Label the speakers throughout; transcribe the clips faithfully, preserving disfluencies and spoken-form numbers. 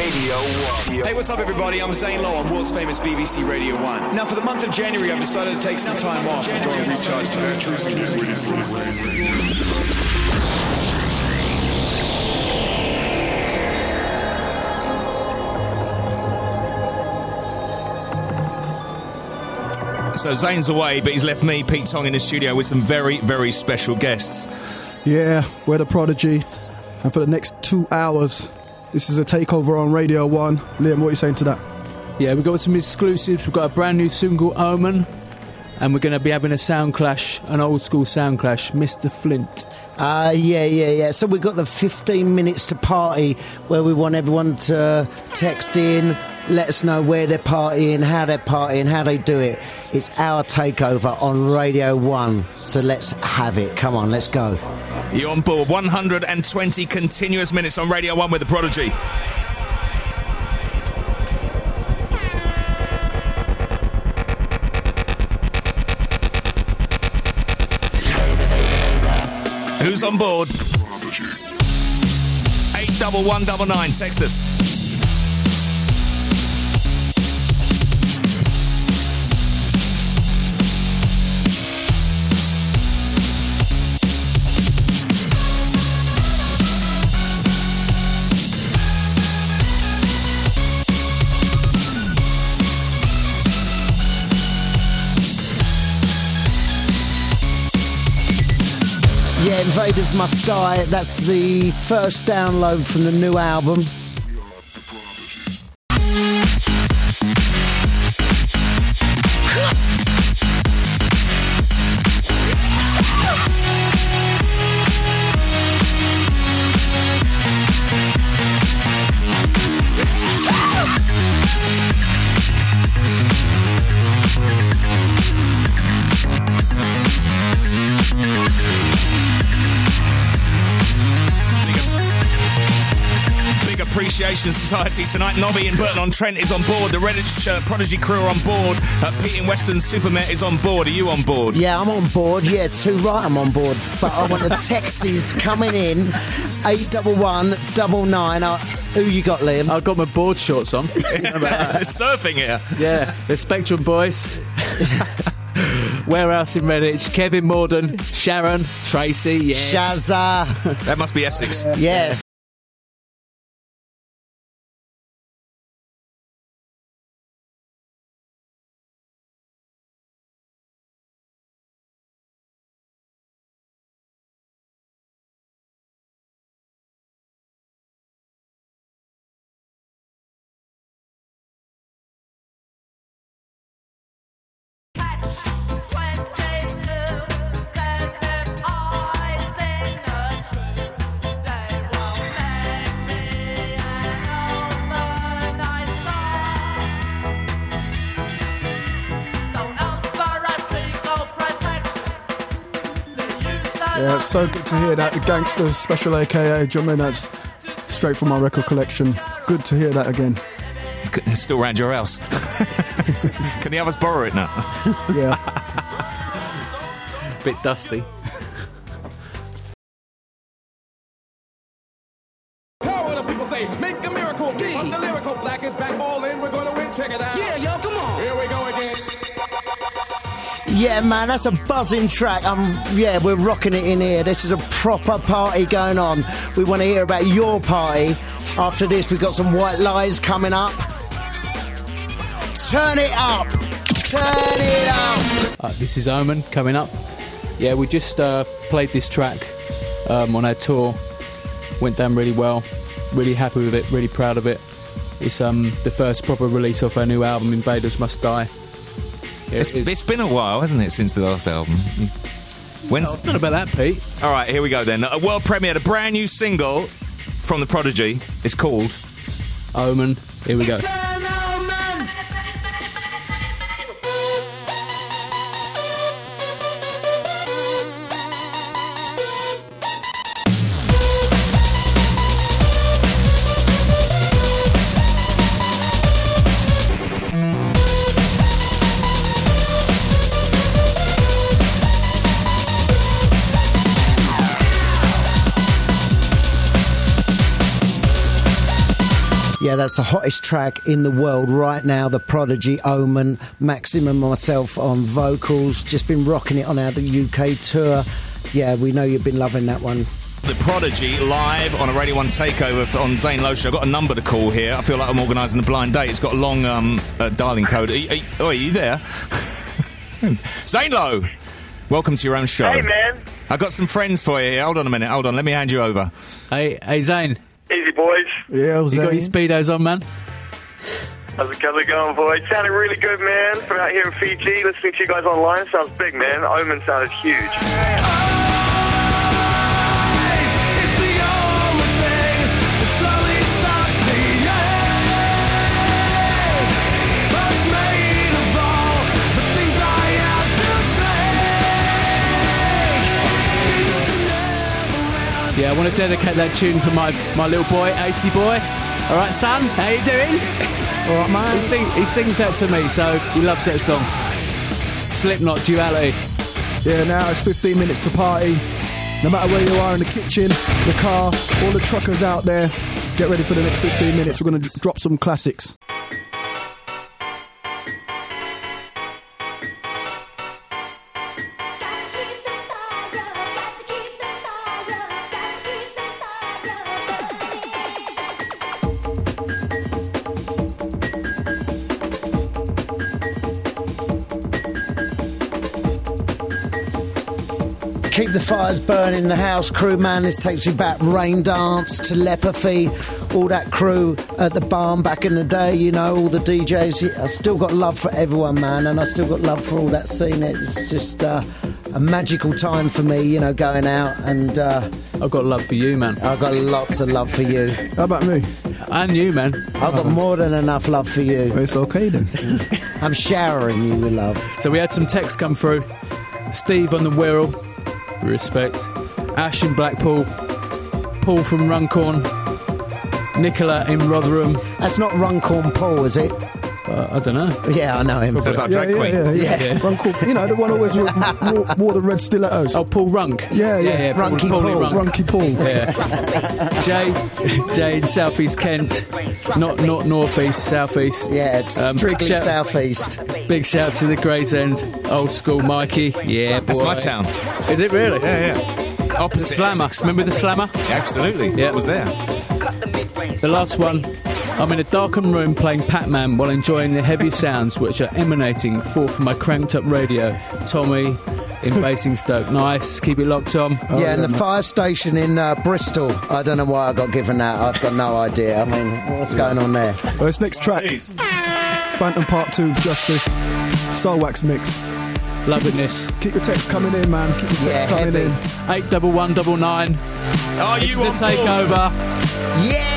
Speaker 1: Radio one.
Speaker 2: Hey, what's up, everybody? I'm Zane Lowe on world's famous B B C Radio one. Now, for the month of January, I've decided to take some time off and go and recharge the batteries.
Speaker 3: So Zane's away, but he's left me, Pete Tong, in the studio with some very, very special guests.
Speaker 4: Yeah, we're the Prodigy. And for the next two hours, this is a takeover on Radio one. Liam, what are you saying to that?
Speaker 5: Yeah, we've got some exclusives. We've got a brand new single, Omen. And we're going to be having a sound clash, an old school sound clash, Mister Flint.
Speaker 6: Uh, yeah, yeah, yeah. So we've got the fifteen minutes to party where we want everyone to text in, let us know where they're partying, how they're partying, how they do it. It's our takeover on Radio one. So let's have it. Come on, let's go.
Speaker 3: You're on board. one hundred twenty continuous minutes on Radio one with the Prodigy. Who's on board? eight one one nine nine, text us.
Speaker 6: Yeah, Invaders Must Die. That's the first download from the new album.
Speaker 3: Appreciation Society tonight. Nobby in Burton-on-Trent is on board. The Redditch uh, Prodigy crew are on board. Uh, Pete in Western Supermet is on board. Are you on board?
Speaker 6: Yeah, I'm on board. Yeah, too right, I'm on board. But I want the texts coming in. eight one one nine nine. Uh, who you got, Liam?
Speaker 5: I've got my board shorts on.
Speaker 3: Surfing here.
Speaker 5: Yeah, the Spectrum Boys. Warehouse in Redditch. Kevin Morden. Sharon. Tracy. Yes.
Speaker 6: Shazza.
Speaker 3: That must be Essex.
Speaker 6: Yeah.
Speaker 4: Yeah, it's so good to hear that. The Gangsters Special A K A, do you know what I mean? That's straight from my record collection. Good to hear that again.
Speaker 3: It's still around your house. Can the others borrow it now?
Speaker 4: Yeah.
Speaker 5: Bit dusty.
Speaker 7: Power the people say, make a miracle. B. The lyrical black is back, all in, we're gonna win, check it out. Yeah, yo, come on. Here we go again.
Speaker 6: Yeah, man, that's a buzzing track. Um, yeah, we're rocking it in here. This is a proper party going on. We want to hear about your party. After this, we've got some White Lies coming up. Turn it up. Turn it up.
Speaker 5: Uh, this is Omen coming up. Yeah, we just uh, played this track um, on our tour. Went down really well. Really happy with it. Really proud of it. It's um, the first proper release of our new album, Invaders Must Die.
Speaker 3: It's, it's been a while, hasn't it, since the last album? When's
Speaker 5: oh, not about that, Pete.
Speaker 3: All right, here we go then. A world premiere, a brand new single from the Prodigy. It's called
Speaker 5: Omen. Here we go.
Speaker 6: Yeah, that's the hottest track in the world right now. The Prodigy, Omen, Maxim and myself on vocals. Just been rocking it on our U K tour. Yeah, we know you've been loving that one.
Speaker 3: The Prodigy live on a Radio one takeover on Zane Lowe Show. I've got a number to call here. I feel like I'm organising a blind date. It's got a long um, uh, dialing code. Are you, are you, oh, are you there? Zane Lowe, welcome to your own show.
Speaker 1: Hey, man.
Speaker 3: I've got some friends for you here. Hold on a minute. Hold on. Let me hand you over.
Speaker 5: Hey, hey Zane.
Speaker 1: Easy, boys.
Speaker 4: Yeah,
Speaker 5: You got your speedos on, man?
Speaker 1: How's it, how's it going, boys? Sounding really good, man. From out here in Fiji, listening to you guys online sounds big, man. Omen sounded huge.
Speaker 5: Yeah, I want to dedicate that tune for my, my little boy, eighty boy. All right, son, how you doing?
Speaker 4: All right, man.
Speaker 5: He, sing, he sings that to me, so he loves that song. Slipknot, Duality.
Speaker 4: Yeah, now it's fifteen minutes to party. No matter where you are, in the kitchen, the car, all the truckers out there, get ready for the next fifteen minutes. We're going to drop some classics.
Speaker 6: Keep the fires burning, the house crew, man. This takes you back. Rain Dance, Telepathy, all that crew at the barn back in the day, you know, all the D Js. I still got love for everyone, man, and I still got love for all that scene. It's just uh, a magical time for me, you know, going out, and uh,
Speaker 5: I've got love for you, man.
Speaker 6: I've got lots of love for you.
Speaker 4: How about me?
Speaker 5: And you, man.
Speaker 6: I've got more than enough love for you.
Speaker 4: It's okay then.
Speaker 6: I'm showering you with love.
Speaker 5: So we had some texts come through. Steve on the Wirral. Respect. Ash in Blackpool. Paul from Runcorn. Nicola in Rotherham.
Speaker 6: That's not Runcorn Paul, is it?
Speaker 5: Uh, I don't know.
Speaker 6: Yeah, I know him.
Speaker 3: That's our drag
Speaker 4: yeah,
Speaker 3: queen.
Speaker 4: Yeah, yeah,
Speaker 6: Yeah.
Speaker 4: yeah. Runcorn, you know, the one always wore, wore, wore the red stilettos.
Speaker 5: Oh, Paul Runk.
Speaker 4: Yeah, yeah.
Speaker 5: yeah
Speaker 6: Runky
Speaker 5: Paulie
Speaker 6: Paul.
Speaker 5: Runk.
Speaker 4: Runky Paul.
Speaker 5: Yeah. Jay, Jay in South East Kent, not not North East, South East.
Speaker 6: Yeah, it's
Speaker 5: Um,
Speaker 6: strictly
Speaker 5: shout-
Speaker 6: southeast.
Speaker 5: Big shout to the Gray's-End, old school Mikey. Yeah, boy.
Speaker 3: That's my town.
Speaker 5: Is it really?
Speaker 3: Yeah, yeah. Opposite.
Speaker 5: Slammer. Remember the Slammer?
Speaker 3: Yeah, absolutely.
Speaker 5: Yeah.
Speaker 3: It was there.
Speaker 5: The last one. I'm in a darkened room playing Pac-Man while enjoying the heavy sounds which are emanating forth from my cranked up radio. Tommy in Basingstoke. Nice. Keep it locked, Tom.
Speaker 6: yeah, and
Speaker 4: yeah,
Speaker 6: the
Speaker 4: mate.
Speaker 6: fire station in uh, Bristol. I don't know why I got given that. I've got no idea. I mean, what's going on there?
Speaker 4: Well, this next track, Phantom Part two, Justice, Soul Wax mix.
Speaker 5: Loving this.
Speaker 4: Keep your text coming in, man. Keep your text
Speaker 6: Yeah,
Speaker 4: coming
Speaker 6: heavy.
Speaker 4: in.
Speaker 5: eight double one double nine.
Speaker 3: Are
Speaker 5: This
Speaker 3: you
Speaker 5: is
Speaker 3: on
Speaker 5: a
Speaker 3: board?
Speaker 5: takeover.
Speaker 6: Yeah!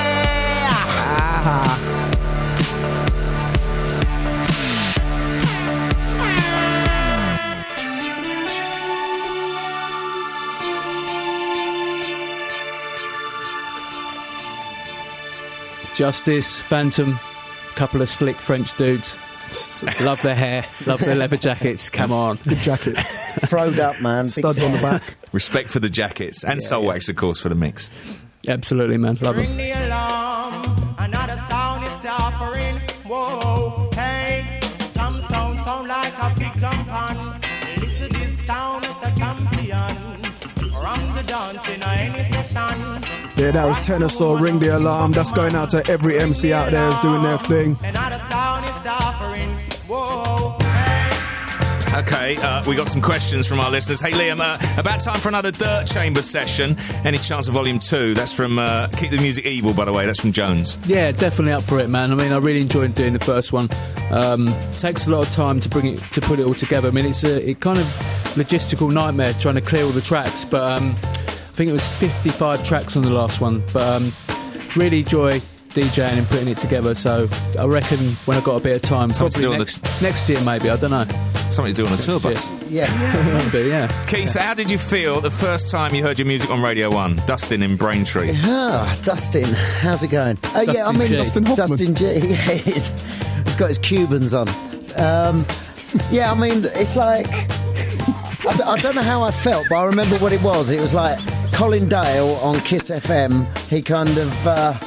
Speaker 5: Justice, Phantom, couple of slick French dudes. Love their hair, love their leather jackets. Come on.
Speaker 4: Good jackets.
Speaker 6: Throwed up, man. Big
Speaker 4: Studs on the back.
Speaker 3: Respect for the jackets and Soul Wax, of course, for the mix.
Speaker 5: Absolutely, man. Love them.
Speaker 8: Ring the alarm, another sound is suffering. Whoa, hey, some sound sound like a big jump on. Listen to this sound, it's a champion. From the dance in any session.
Speaker 4: Yeah, that was Tenor, Ring the Alarm. That's going out to every M C out there who's doing their thing.
Speaker 8: Another sound is suffering. Whoa.
Speaker 3: Okay, uh, we got some questions from our listeners. Hey, Liam, uh, about time for another Dirt Chamber session. Any chance of Volume two? That's from uh, Keep the Music Evil, by the way. That's from Jones.
Speaker 5: Yeah, definitely up for it, man. I mean, I really enjoyed doing the first one. Um, takes a lot of time to bring it to put it all together. I mean, it's a it kind of logistical nightmare trying to clear all the tracks. But um, I think it was fifty-five tracks on the last one. But um, really enjoy DJing and putting it together. So I reckon when I've got a bit of time,
Speaker 3: Something to
Speaker 5: probably
Speaker 3: do on
Speaker 5: next, next year maybe. I don't know.
Speaker 3: Something to do on a tour bus.
Speaker 6: Yeah.
Speaker 5: Maybe, yeah.
Speaker 3: Keith, how did you feel the first time you heard your music on Radio one? Dustin in Braintree.
Speaker 6: Ah, Dustin, how's it going? Uh, yeah, I
Speaker 5: Dustin
Speaker 6: mean,
Speaker 5: G.
Speaker 4: Dustin Hoffman.
Speaker 6: Dustin G. Yeah, he's, he's got his Cubans on. Um, yeah, I mean, it's like I, d- I don't know how I felt, but I remember what it was. It was like Colin Dale on Kiss F M. He kind of uh,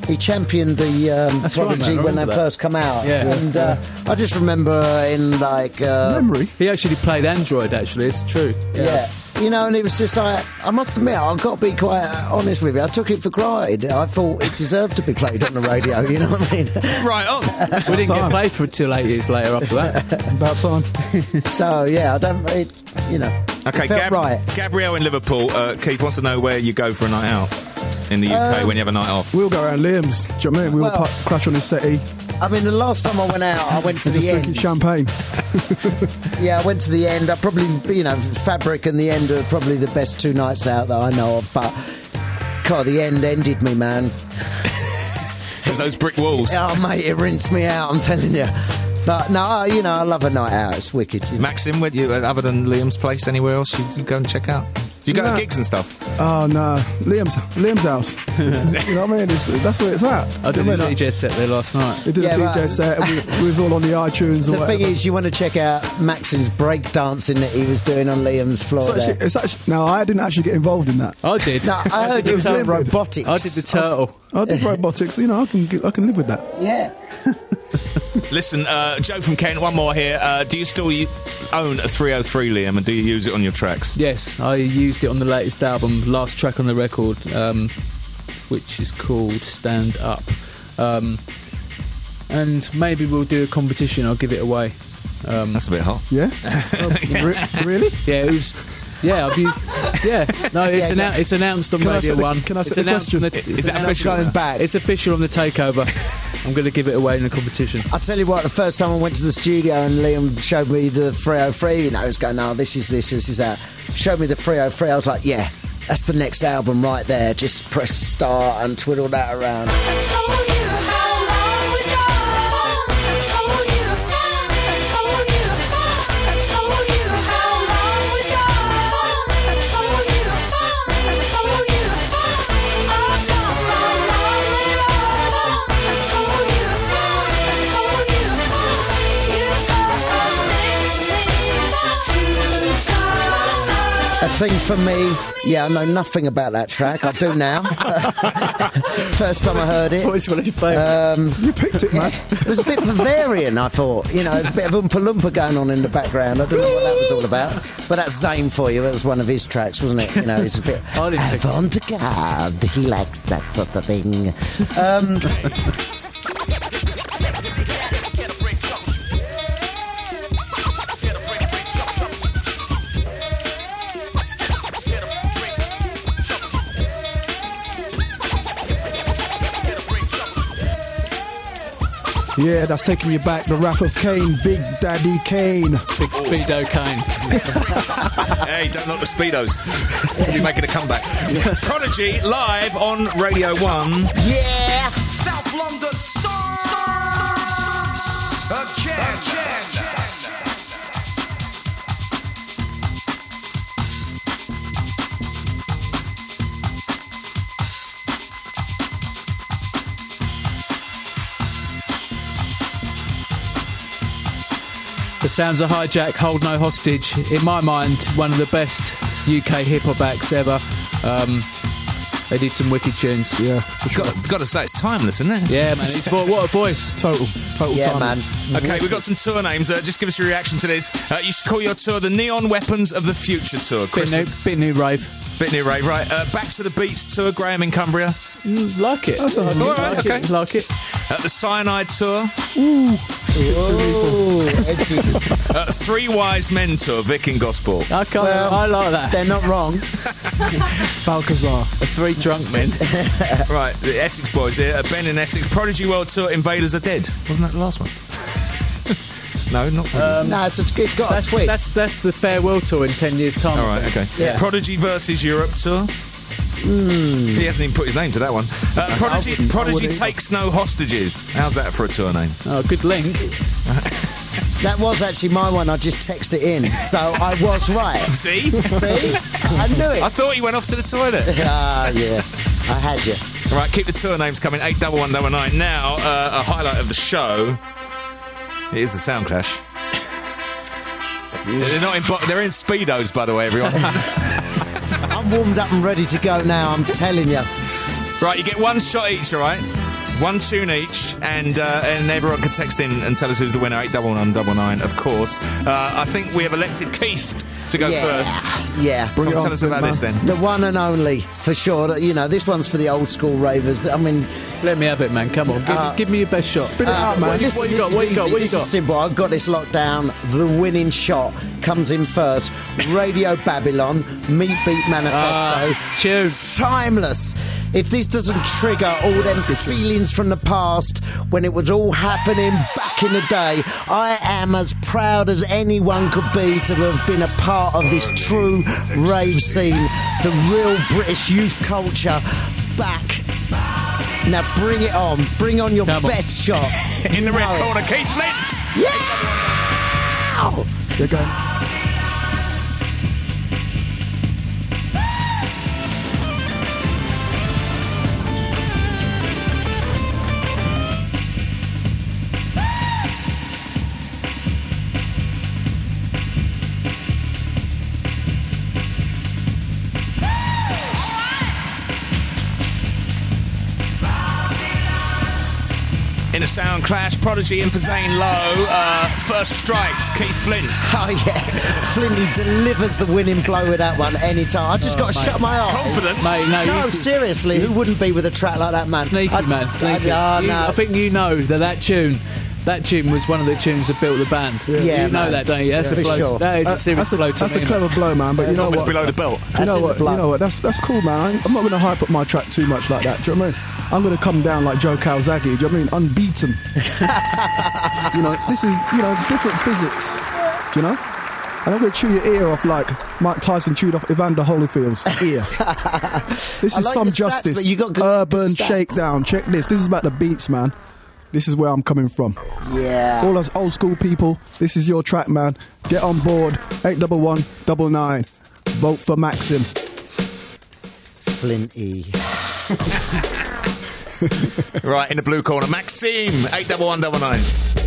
Speaker 6: he championed the um,
Speaker 5: That's right,
Speaker 6: Prodigy
Speaker 5: man, I
Speaker 6: when they
Speaker 5: remember that.
Speaker 6: first come out.
Speaker 5: Yeah.
Speaker 6: And uh, I just remember in like uh,
Speaker 4: Memory.
Speaker 5: He actually played Android, actually, it's true.
Speaker 6: yeah. You know, and it was just like, I must admit, I've got to be quite honest with you. I took it for granted. I thought it deserved to be played on the radio, you know what I mean?
Speaker 3: Right on.
Speaker 5: We didn't get
Speaker 4: Time.
Speaker 5: played for till eight years later after that.
Speaker 4: About time.
Speaker 6: So, yeah, I don't, it, you know,
Speaker 3: Okay,
Speaker 6: it felt
Speaker 3: Gab-
Speaker 6: right.
Speaker 3: Gabrielle in Liverpool. Uh, Keith wants to know where you go for a night out in the U K
Speaker 6: Um,
Speaker 3: when you have a night off.
Speaker 4: We'll go around Liam's. Do you know what I mean? We'll
Speaker 6: Well-
Speaker 4: pu- crash on his settee
Speaker 6: I mean, the last time I went out, I went to
Speaker 4: and
Speaker 6: the
Speaker 4: just
Speaker 6: end.
Speaker 4: drinking champagne.
Speaker 6: Yeah, I went to the end. I probably, you know, Fabric and the end are probably the best two nights out that I know of. But, God, the end ended me, man.
Speaker 3: There's those brick walls.
Speaker 6: Oh, mate, it rinsed me out, I'm telling you. But, no, you know, I love a night out. It's wicked. You know.
Speaker 3: Maxim, where you, uh, other than Liam's place, anywhere else you, you go and check out? Do you go
Speaker 4: No.
Speaker 3: to gigs and stuff?
Speaker 4: Oh, no. Liam's Liam's house. It's- you know what I mean? It's, that's where it's at.
Speaker 5: I
Speaker 4: Do
Speaker 5: did
Speaker 4: you
Speaker 5: a
Speaker 4: know what I mean?
Speaker 5: D J set there last night.
Speaker 4: We did
Speaker 6: Yeah,
Speaker 4: a D J
Speaker 6: but-
Speaker 4: set and we, we was all on the iTunes or
Speaker 6: The
Speaker 4: whatever.
Speaker 6: thing is, you want to check out Maxim's break dancing that he was doing on Liam's floor
Speaker 4: It's
Speaker 6: there.
Speaker 4: actually, it's actually, no, I didn't actually get involved in that.
Speaker 5: I did.
Speaker 6: No, I heard it was
Speaker 4: Liam
Speaker 6: on
Speaker 4: did.
Speaker 6: robotics.
Speaker 5: I did the turtle.
Speaker 4: I did robotics, you know, I can get- I can live with that.
Speaker 6: Yeah.
Speaker 3: Listen, uh, Joe from Kent, one more here. Uh, do you still u- own a three oh three, Liam, and do you use it on your tracks?
Speaker 5: Yes, I used it on the latest album, last track on the record, um, which is called Stand Up. Um, and maybe we'll do a competition, I'll give it away. Um,
Speaker 3: That's a bit hot.
Speaker 4: Yeah? Oh, re- really?
Speaker 5: yeah, it was... Yeah, I've used... Yeah, no, it's,
Speaker 6: Yeah,
Speaker 5: annou- it's announced on
Speaker 4: Can I
Speaker 5: Radio
Speaker 4: set the-
Speaker 5: one.
Speaker 4: can I
Speaker 5: It's
Speaker 4: set the
Speaker 5: announced on
Speaker 4: question?
Speaker 5: it's
Speaker 3: Is that
Speaker 5: announced-
Speaker 3: official?
Speaker 6: Going back.
Speaker 5: It's official on the takeover. I'm going to give it away in the competition.
Speaker 6: I tell you what, the first time I went to the studio and Liam showed me the three oh three, you know, he was going, no, this is this, this is that. Showed me the three oh three, I was like, yeah, that's the next album right there. Just press start and twiddle that around.
Speaker 9: I told you how long we go. I told you, I told you, I told you how long we go. I told you, I told you, I've got my long way off. I told you, I told you, you got a thing for me. You got
Speaker 6: A thing for me, yeah, I know nothing about that track. I do now. First time I heard it.
Speaker 5: What's one of your favourites?
Speaker 6: Um,
Speaker 4: You picked it, man.
Speaker 6: it was a bit Bavarian, I thought. You know, there's a bit of Oompa Loompa going on in the background. I don't know what that was all about. But that's Zayn for you. That was one of his tracks, wasn't it? You know, it's a bit
Speaker 5: I didn't think-
Speaker 6: avant-garde. He likes that sort of thing. Um,
Speaker 4: Yeah, that's taking me back. The Wrath of Cain, Big Daddy Kane.
Speaker 5: Big Speedo Kane.
Speaker 3: Hey, don't knock the Speedos. You're making a comeback. Prodigy live on Radio one.
Speaker 6: yeah.
Speaker 7: South London song. Again.
Speaker 5: The sounds of Hijack, Hold No Hostage. In my mind, one of the best U K hip hop acts ever. Um, they did some wicked tunes.
Speaker 4: Yeah, for sure.
Speaker 3: Got, got to say, it's timeless, isn't it?
Speaker 5: Yeah, man. It's, vo- what a voice.
Speaker 4: Total, total
Speaker 6: Yeah,
Speaker 4: time.
Speaker 6: man.
Speaker 3: Okay, we've got some tour names. Uh, just give us your reaction to this. Uh, you should call your tour the Neon Weapons of the Future Tour.
Speaker 5: Bit
Speaker 3: Chris,
Speaker 5: new, bit new rave.
Speaker 3: bit new rave, right? Uh, Back to the Beats Tour, Graham in Cumbria.
Speaker 5: Mm, like it.
Speaker 4: That sounds
Speaker 5: like,
Speaker 3: good.
Speaker 5: it,
Speaker 3: Okay.
Speaker 5: like it.
Speaker 3: Uh, the Cyanide Tour.
Speaker 6: Ooh, edgy.
Speaker 3: Uh, Three Wise Men Tour, Vic in Gospel.
Speaker 5: I can't.
Speaker 6: Well,
Speaker 5: I like that.
Speaker 6: They're not wrong.
Speaker 4: Balcazar.
Speaker 5: The three drunk men.
Speaker 3: Right, the Essex Boys here. Uh, Ben in Essex. Prodigy World Tour, Invaders Are Dead. Wasn't that the last one? No, not really.
Speaker 6: no, it's, it's got
Speaker 5: That's
Speaker 6: a twist.
Speaker 5: that's that's the farewell tour in ten years' time.
Speaker 3: All right, okay.
Speaker 6: Yeah.
Speaker 3: Prodigy versus Europe Tour. He hasn't even put his name to that one. Uh, Prodigy
Speaker 6: wouldn't- I
Speaker 3: Prodigy
Speaker 6: wouldn't.
Speaker 3: Takes No Hostages. How's that for a tour name?
Speaker 5: Oh, good link.
Speaker 6: That was actually my one. I just texted it in, so I was right.
Speaker 3: See?
Speaker 6: See, I knew
Speaker 3: I
Speaker 6: it.
Speaker 3: thought he went off to the toilet.
Speaker 6: Ah, yeah, I had you.
Speaker 3: Right, keep the tour names coming. eight one one nine nine. Now, uh, a highlight of the show. It is the Sound Clash. They're not in. Bo- they're in Speedos, by the way, everyone.
Speaker 6: I'm warmed up and ready to go now. I'm telling you.
Speaker 3: Right, you get one shot each, all right? One tune each, and uh, and everyone can text in and tell us who's the winner. Eight double one double nine, of course. Uh, I think we have elected Keith to go
Speaker 6: Yeah.
Speaker 3: first.
Speaker 6: Yeah.
Speaker 3: Come
Speaker 4: it
Speaker 3: on,
Speaker 4: on,
Speaker 3: tell us about
Speaker 4: man.
Speaker 3: this then.
Speaker 6: The one and only, for sure. You know, this one's for the old school ravers. I mean,
Speaker 5: Let me have it, man. Come on, give,
Speaker 6: Uh,
Speaker 5: give me your best shot.
Speaker 4: Spit it out, man.
Speaker 5: What you, what you got? What you got? What you
Speaker 6: This
Speaker 5: got?
Speaker 6: is simple. I've got this locked down. The winning shot comes in first. Radio Babylon, Meat Beat Manifesto.
Speaker 5: Ah, tune.
Speaker 6: Timeless. If this doesn't trigger all them feelings from the past when it was all happening back in the day, I am as proud as anyone could be to have been a part of this true rave scene, the real British youth culture back. Now bring it on. Bring on your
Speaker 5: Come on.
Speaker 6: best shot.
Speaker 3: In the
Speaker 6: You
Speaker 3: red
Speaker 6: know it.
Speaker 3: corner, Keith Flint.
Speaker 6: Yeah!
Speaker 4: There you go.
Speaker 3: In a sound clash, Prodigy in for Zane Lowe. Uh, first strike, Keith Flint.
Speaker 6: Oh yeah, Flinty delivers the winning blow with that one anytime. I just got to
Speaker 5: mate.
Speaker 6: shut my eyes.
Speaker 3: Confident.
Speaker 5: Mate, no,
Speaker 6: No,
Speaker 5: you,
Speaker 6: seriously, who wouldn't be with a track like that, man?
Speaker 5: sneaky,
Speaker 6: I-
Speaker 5: man, sneaky.
Speaker 6: I, oh,
Speaker 5: You-
Speaker 6: no.
Speaker 5: I think you know that that tune, that tune was one of the tunes that built the band.
Speaker 6: Yeah,
Speaker 5: you know
Speaker 6: man.
Speaker 5: that, don't you? That's
Speaker 6: Yeah,
Speaker 5: a
Speaker 6: for
Speaker 5: blow.
Speaker 6: sure.
Speaker 5: That is
Speaker 4: Uh,
Speaker 5: a serious
Speaker 4: that's a,
Speaker 5: blow to
Speaker 4: that's
Speaker 5: me,
Speaker 4: a clever blow, man. But you know
Speaker 3: Almost
Speaker 4: what?
Speaker 3: below the belt.
Speaker 4: You
Speaker 6: That's
Speaker 4: know
Speaker 6: in the
Speaker 4: what?
Speaker 6: blood.
Speaker 4: You know what? That's that's cool, man. I ain't- I'm not going to hype up my track too much like that. Do you know what I mean? I'm going to come down like Joe Calzaghe. Do you know what I mean? Unbeaten. You know, this is you know different physics. Do you know? And I'm going to chew your ear off like Mike Tyson chewed off Evander Holyfield's ear. This
Speaker 6: I
Speaker 4: is
Speaker 6: like
Speaker 4: some
Speaker 6: your stats,
Speaker 4: justice.
Speaker 6: but you got good-
Speaker 4: Urban
Speaker 6: good stats.
Speaker 4: shakedown. Check this. This is about the beats, man. This is where I'm coming from.
Speaker 6: Yeah.
Speaker 4: All us old school people, this is your track, man. Get on board. Eight double one double nine. Vote for Maxim.
Speaker 6: Flinty.
Speaker 3: Right, in the blue corner, Maxime, eight double one double nine.